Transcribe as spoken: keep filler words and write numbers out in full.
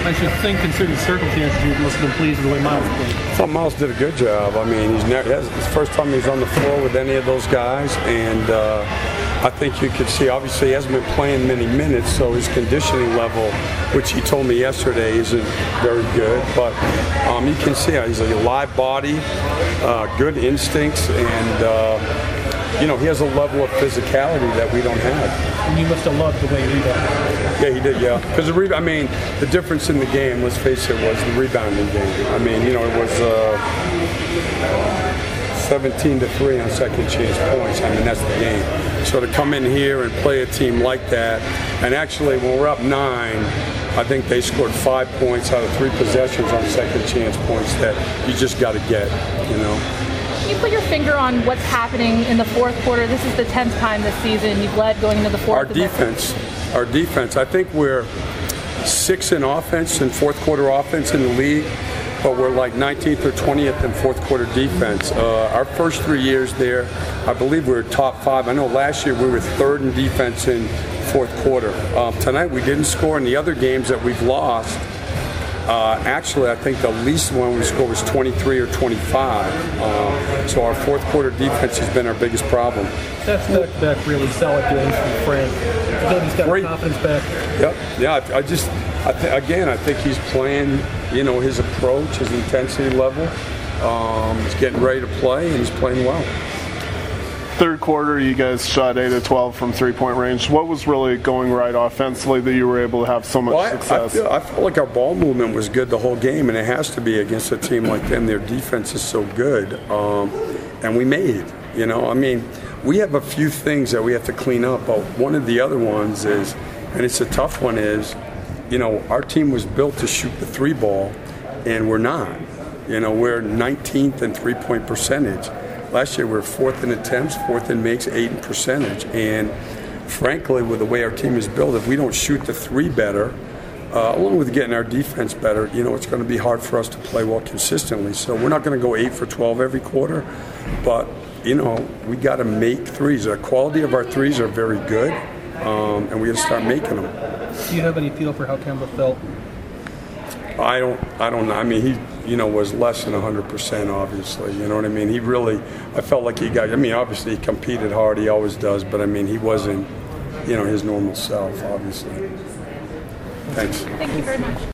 I should think, considering the circumstances, you must have been pleased with the way Miles played. I thought Miles did a good job. I mean, he's never, it's the first time he's on the floor with any of those guys, and uh, I think you could see, obviously he hasn't been playing many minutes, so his conditioning level, which he told me yesterday, isn't very good. But um, you can see he's a live body, uh, good instincts, and uh, you know, he has a level of physicality that we don't have. And you must have loved the way he rebounded. Yeah, he did, yeah. Because the re- I mean, the difference in the game, let's face it, was the rebounding game. I mean, you know, it was uh, seventeen to three on second chance points. I mean, that's the game. So to come in here and play a team like that, and actually when we're up nine, I think they scored five points out of three possessions on second chance points that you just got to get, you know. Can you put your finger on what's happening in the fourth quarter? This is the tenth time this season you've led going into the fourth. Our defense, our defense. I think we're sixth in offense and fourth quarter offense in the league, but we're like nineteenth or twentieth in fourth quarter defense. Uh, our first three years there, I believe we were top five. I know last year we were third in defense in fourth quarter. Um, tonight we didn't score in the other games that we've lost. Uh, actually, I think the least one we scored was twenty-three or twenty-five. Uh, so our fourth quarter defense has been our biggest problem. That's back, back really solid games from Frank. I feel he's got Great. confidence back. Yep. Yeah. I, I just, I th- again, I think he's playing. You know, his approach, his intensity level. Um, he's getting ready to play, and he's playing well. Third quarter, you guys shot eight of twelve from three-point range. What was really going right offensively that you were able to have so much well, I, success? I, feel, I felt like our ball movement was good the whole game, and it has to be against a team like them. Their defense is so good, um, and we made. You know, I mean, we have a few things that we have to clean up, but one of the other ones is, and it's a tough one, is, you know, our team was built to shoot the three ball, and we're not. You know, we're nineteenth in three-point percentage. Last year we were fourth in attempts, fourth in makes, eighth in percentage. And frankly, with the way our team is built, if we don't shoot the three better, uh, along with getting our defense better, you know, it's going to be hard for us to play well consistently. So we're not going to go eight for twelve every quarter, but, you know, we got to make threes. The quality of our threes are very good, um, and we got to start making them. Do you have any feel for how Kemba felt? I don't, I don't know. I mean, he, you know, was less than one hundred percent, obviously. You know what I mean? He really, I felt like he got, I mean, obviously he competed hard. He always does. But, I mean, he wasn't, you know, his normal self, obviously. Thanks. Thank you very much.